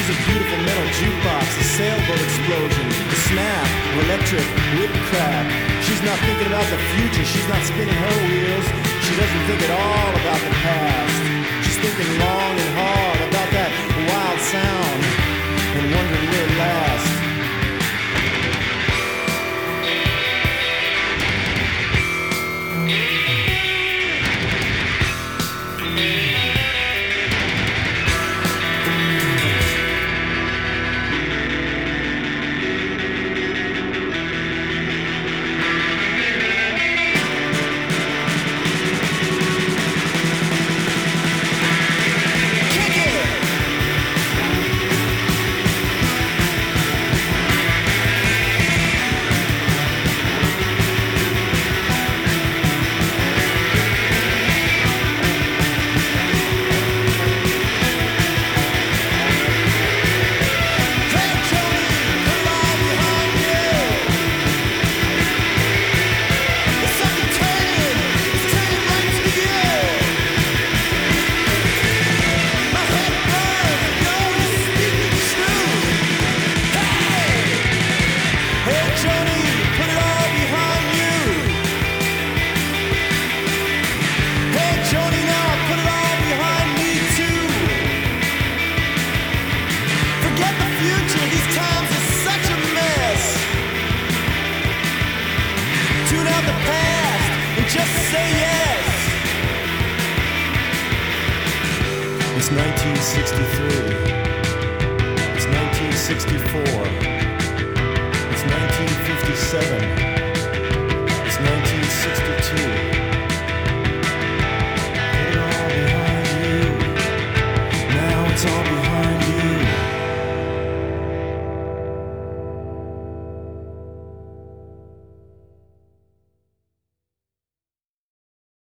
She's a beautiful metal jukebox, a sailboat explosion, the snap of electric whip crack. She's not thinking about the future, she's not spinning her wheels. She doesn't think at all about the past. She's thinking long and hard about that wild sound and wondering will it last. Just say yes. It's 1963.